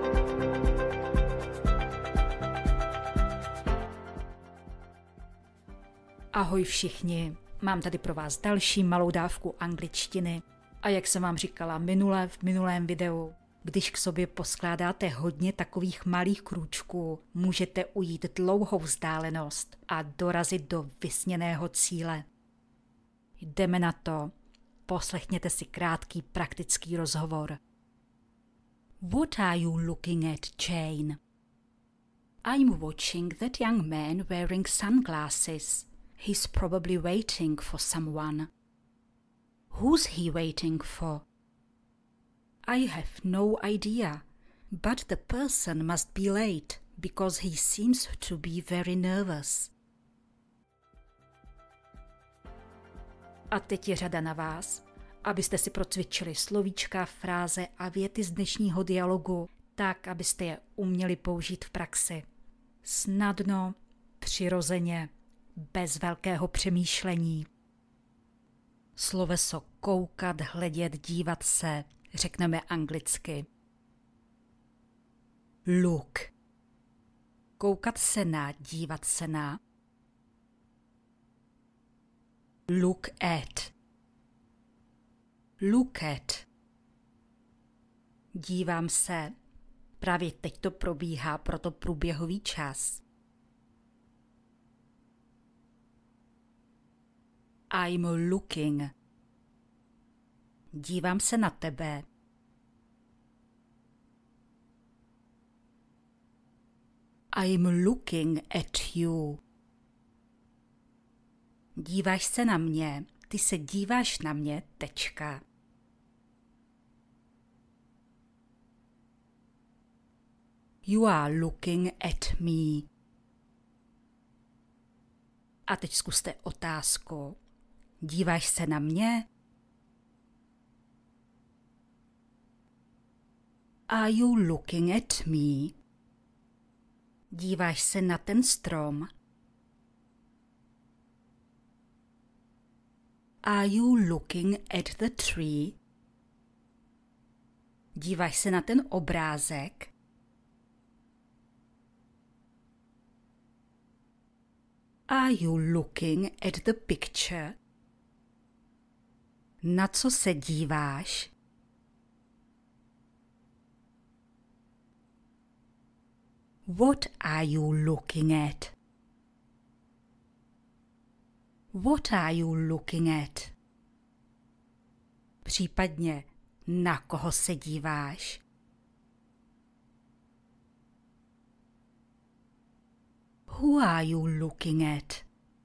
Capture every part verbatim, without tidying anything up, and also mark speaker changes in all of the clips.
Speaker 1: Ahoj všichni, mám tady pro vás další malou dávku angličtiny a jak jsem vám říkala minule v minulém videu, když k sobě poskládáte hodně takových malých krůčků, můžete ujít dlouhou vzdálenost a dorazit do vysněného cíle. Jdeme na to, poslechněte si krátký praktický rozhovor. What are you looking at, Jane? I'm watching that young man wearing sunglasses. He's probably waiting for someone. Who's he waiting for? I have no idea, but the person must be late because he seems to be very nervous. A teď je řada na vás, abyste si procvičili slovíčka, fráze a věty z dnešního dialogu tak, abyste je uměli použít v praxi. Snadno, přirozeně, bez velkého přemýšlení. Sloveso koukat, hledět, dívat se, řekneme anglicky. Look. Koukat se na, dívat se na. Look at. Look at. Dívám se. Právě teď to probíhá, proto průběhový čas. I'm looking. Dívám se na tebe. I'm looking at you. Díváš se na mě, ty se díváš na mě, tečka. You are looking at me. A teď zkuste otázku. Díváš se na mě? Are you looking at me? Díváš se na ten strom? Are you looking at the tree? Díváš se na ten obrázek? Are you looking at the picture? Na co se díváš? What are you looking at? What are you looking at? Případně, na koho se díváš? Who are you looking at?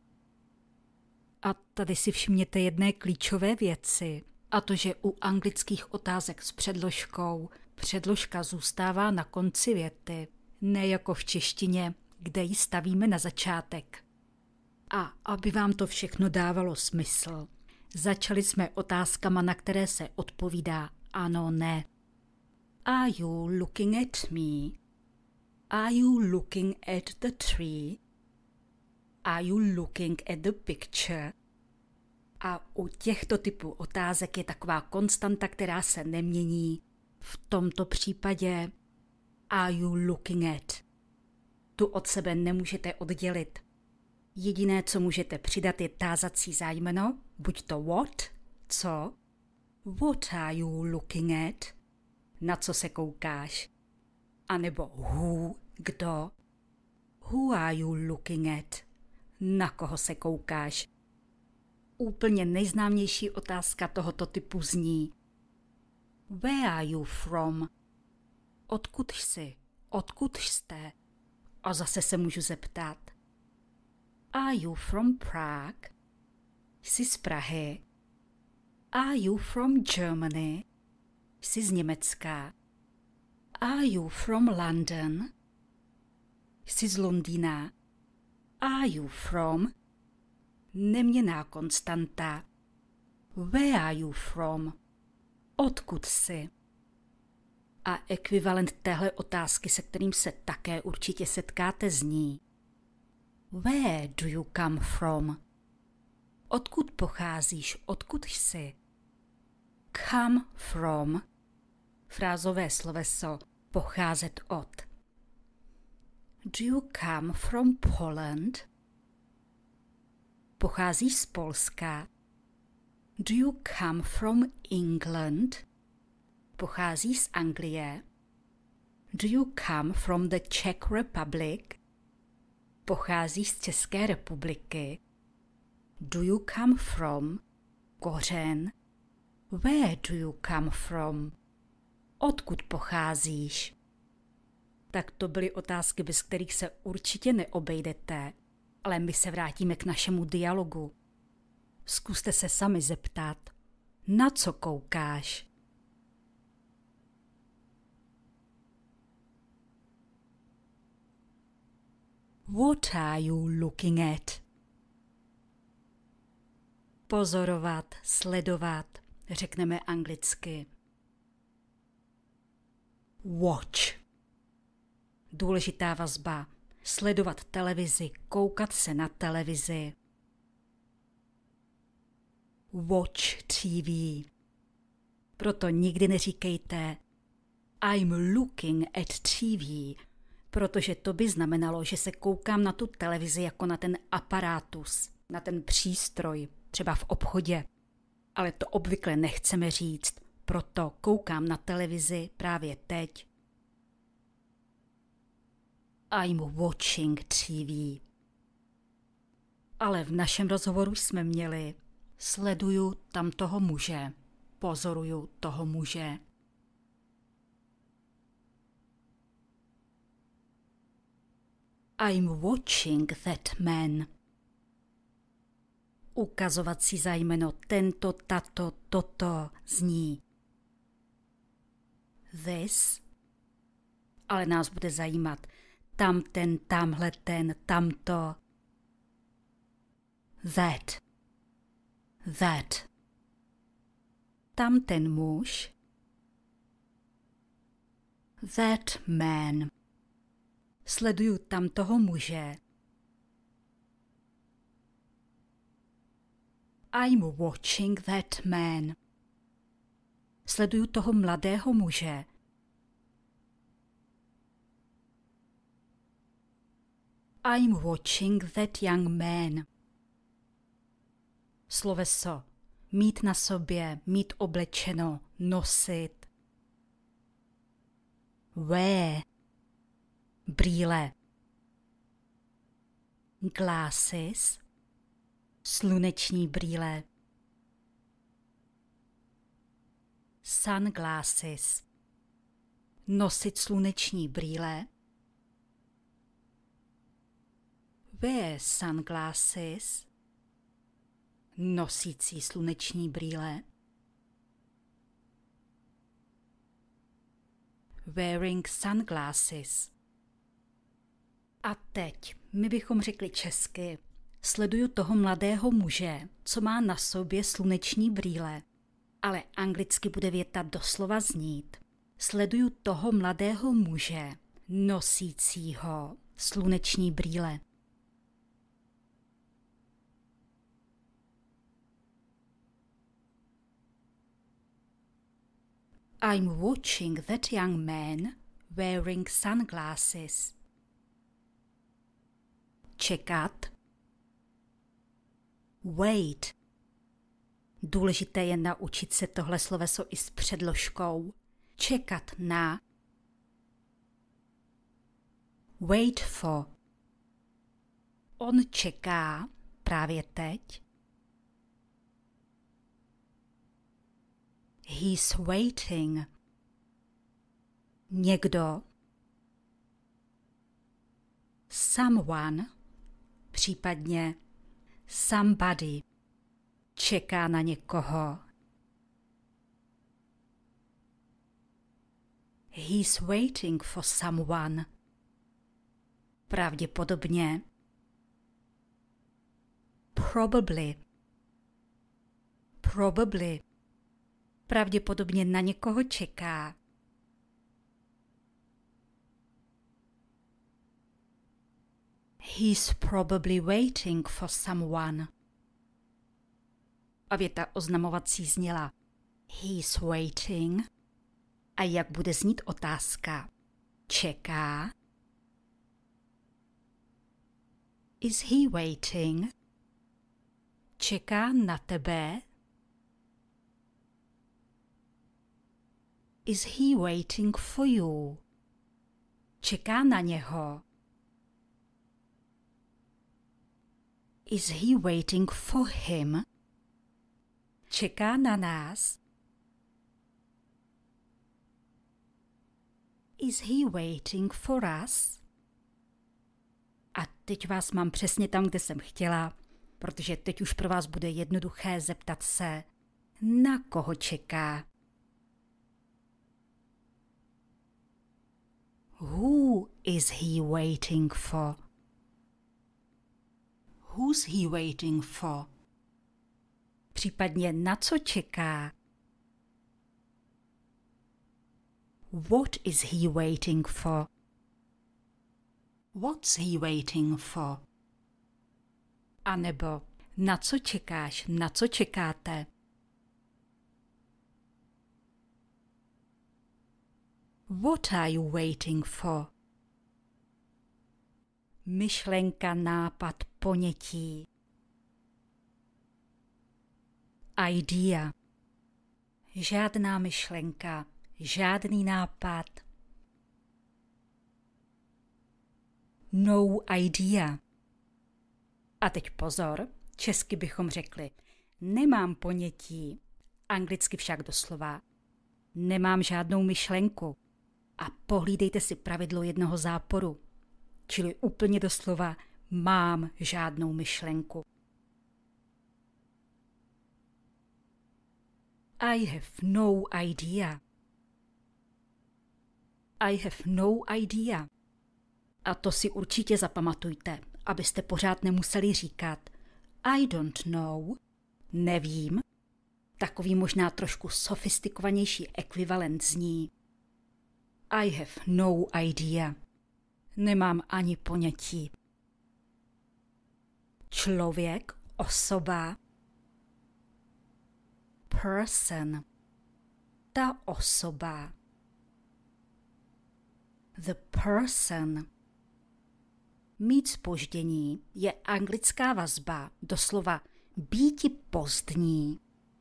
Speaker 1: A tady si všimněte jedné klíčové věci, a to, že u anglických otázek s předložkou předložka zůstává na konci věty, ne jako v češtině, kde ji stavíme na začátek. A aby vám to všechno dávalo smysl, začali jsme otázkama, na které se odpovídá ano, ne. Are you looking at me? Are you looking at the tree? Are you looking at the picture? A u těchto typů otázek je taková konstanta, která se nemění. V tomto případě are you looking at? Tu od sebe nemůžete oddělit. Jediné, co můžete přidat, je tázací zájmeno, buď to what, co, what are you looking at, na co se koukáš, anebo who, kdo, who are you looking at, na koho se koukáš. Úplně nejznámější otázka tohoto typu zní where are you from? Odkud jsi? Odkud jste? A zase se můžu zeptat are you from Prague? Jsi z Prahy? Are you from Germany? Jsi z Německa? Are you from London? Jsi z Londýna? Are you from? Neměnná konstanta. Where are you from? Odkud jsi? A ekvivalent téhle otázky, se kterým se také určitě setkáte, zní where do you come from? Odkud pocházíš? Odkud jsi? Come from. Frázové sloveso pocházet od. Do you come from Poland? Pocházíš z Polska? Do you come from England? Pocházíš z Anglie? Do you come from the Czech Republic? Pocházíš z České republiky? Do you come from? Kořen. Where do you come from? Odkud pocházíš? Tak to byly otázky, bez kterých se určitě neobejdete, ale my se vrátíme k našemu dialogu. Zkuste se sami zeptat, na co koukáš? What are you looking at? Pozorovat, sledovat, řekneme anglicky. Watch. Důležitá vazba. Sledovat televizi, koukat se na televizi. Watch T V. Proto nikdy neříkejte I'm looking at T V, protože to by znamenalo, že se koukám na tu televizi jako na ten aparátus, na ten přístroj, třeba v obchodě. Ale to obvykle nechceme říct, proto koukám na televizi právě teď. I'm watching T V. Ale v našem rozhovoru jsme měli sleduju tam toho muže, pozoruju toho muže. I'm watching that man. Ukazovací zájmeno tento, tato, toto zní this, ale nás bude zajímat tamten, tamhle ten, tamto. That. That. Tamten muž. That man. Sleduju tam toho muže. I'm watching that man. Sleduju toho mladého muže. I'm watching that young man. Sloveso mít na sobě, mít oblečeno, nosit. Wear. Brýle. Glasses. Sluneční brýle. Sunglasses. Nosit sluneční brýle. Wear sunglasses. Nosící sluneční brýle. Wearing sunglasses. A teď my bychom řekli česky. Sleduju toho mladého muže, co má na sobě sluneční brýle. Ale anglicky bude věta doslova znít. Sleduju toho mladého muže, nosícího sluneční brýle. I'm watching that young man wearing sunglasses. Čekat. Wait. Důležité je naučit se tohle sloveso i s předložkou. Čekat na. Wait for. On čeká právě teď. He's waiting. Někdo. Someone. Případně somebody. Čeká na někoho. He's waiting for someone. Pravděpodobně. Probably. Probably. Pravděpodobně na někoho čeká. He's probably waiting for someone. A věta oznamovací zněla He's waiting. A jak bude znít otázka? Čeká. Is he waiting? Čeká na tebe. Is he waiting for you? Čeká na něho. Is he waiting for him? Čeká na nás. Is he waiting for us? A teď vás mám přesně tam, kde jsem chtěla, protože teď už pro vás bude jednoduché zeptat se, na koho čeká. Who is he waiting for? Who's he waiting for? Případně na co čeká? What is he waiting for? What's he waiting for? A nebo na co čekáš, na co čekáte? What are you waiting for? Myšlenka, nápad, ponětí. Idea. Žádná myšlenka, žádný nápad. No idea. A teď pozor, česky bychom řekli, nemám ponětí, anglicky však doslova, nemám žádnou myšlenku. A pohlídejte si pravidlo jednoho záporu, čili úplně doslova, mám žádnou myšlenku. I have no idea. I have no idea. A to si určitě zapamatujte, abyste pořád nemuseli říkat I don't know, nevím. Takový možná trošku sofistikovanější ekvivalent zní I have no idea. Nemám ani ponětí. Člověk, osoba, person, ta osoba. The person. Mít zpoždění je anglická vazba, doslova býti pozdní.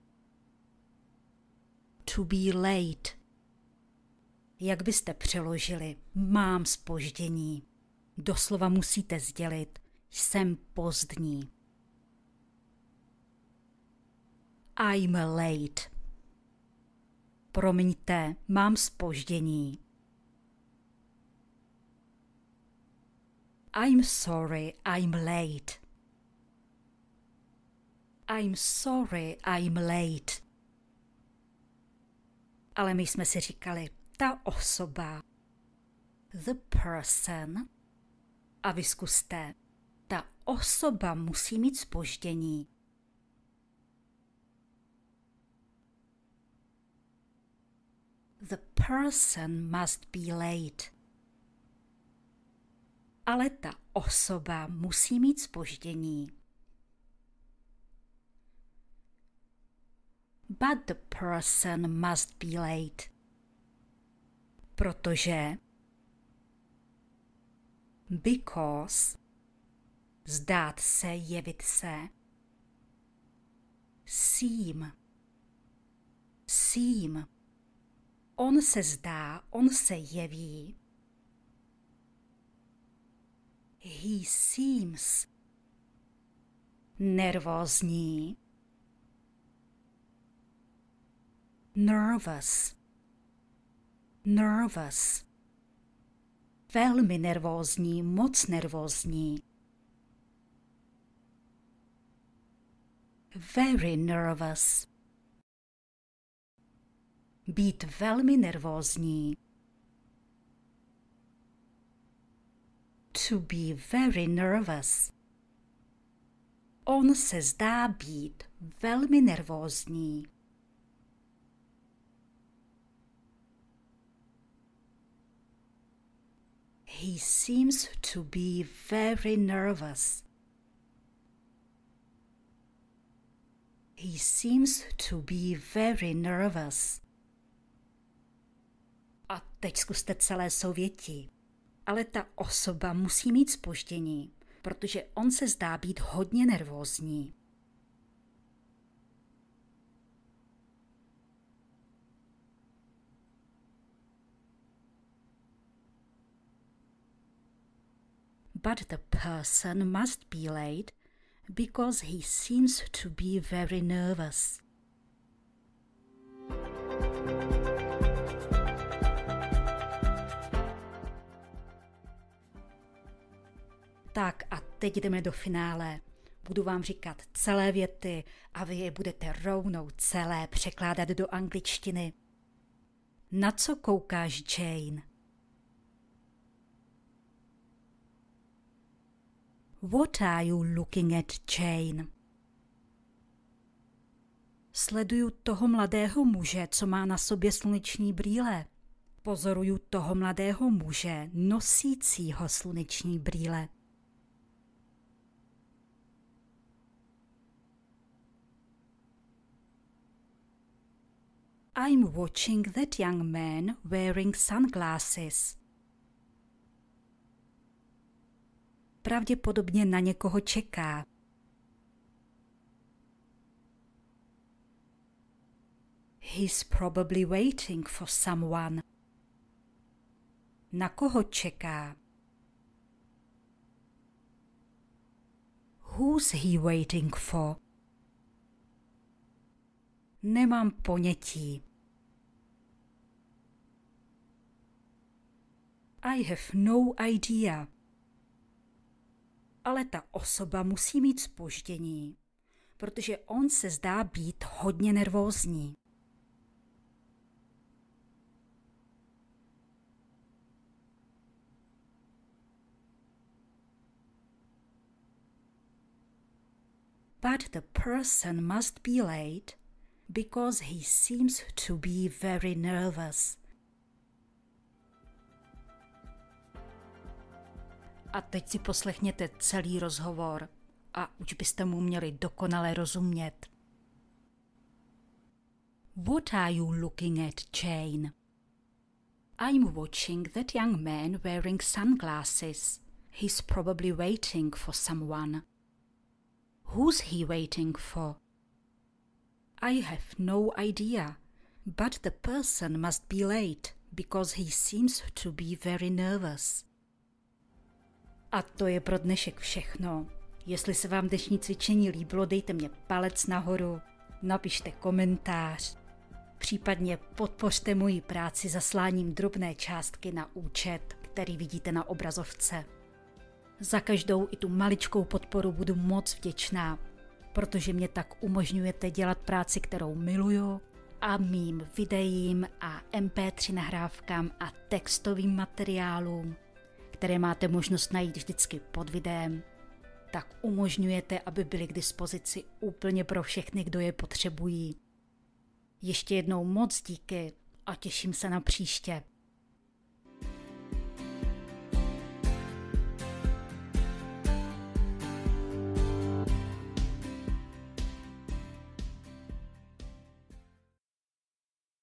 Speaker 1: To be late. Jak byste přeložili, mám zpoždění. Doslova musíte sdělit, jsem pozdní. I'm late. Promiňte, mám zpoždění. I'm sorry, I'm late. I'm sorry, I'm late. Ale my jsme si říkali, ta osoba, the person, a vy zkuste, ta osoba musí mít zpoždění. The person must be late. Ale ta osoba musí mít zpoždění. But the person must be late. Protože because zdát se, jevit se. Seem seem on se zdá, on se jeví. He seems nervózní. Nervous nervous velmi nervózní, moc nervózní. Very nervous být velmi nervózní. To be very nervous. On se zdá být velmi nervózní. He seems to be very nervous. He seems to be very nervous. A teď zkuste celé souvětí. Ale ta osoba musí mít zpoždění, protože on se zdá být hodně nervózní. But the person must be late because he seems to be very nervous. Tak a teď jdeme do finále. Budu vám říkat celé věty a vy je budete rovnou celé překládat do angličtiny. Na co koukáš, Jane? What are you looking at, Jane? Sleduju toho mladého muže, co má na sobě sluneční brýle. Pozoruju toho mladého muže, nosícího sluneční brýle. I'm watching that young man wearing sunglasses. Pravděpodobně na někoho čeká. He's probably waiting for someone. Na koho čeká? Who's he waiting for? Nemám ponětí. I have no idea. Ale ta osoba musí mít zpoždění, protože on se zdá být hodně nervózní. But the person must be late because he seems to be very nervous. A teď si poslechněte celý rozhovor a už byste mu měli dokonale rozumět. What are you looking at, Jane? I'm watching that young man wearing sunglasses. He's probably waiting for someone. Who's he waiting for? I have no idea, but the person must be late because he seems to be very nervous. A to je pro dnešek všechno. Jestli se vám dnešní cvičení líbilo, dejte mě palec nahoru, napište komentář, případně podpořte moji práci zasláním drobné částky na účet, který vidíte na obrazovce. Za každou i tu maličkou podporu budu moc vděčná, protože mě tak umožňujete dělat práci, kterou miluju, a mým videím a em pé tři nahrávkám a textovým materiálům, které máte možnost najít vždycky pod videem, tak umožňujete, aby byly k dispozici úplně pro všechny, kdo je potřebují. Ještě jednou moc díky a těším se na příště.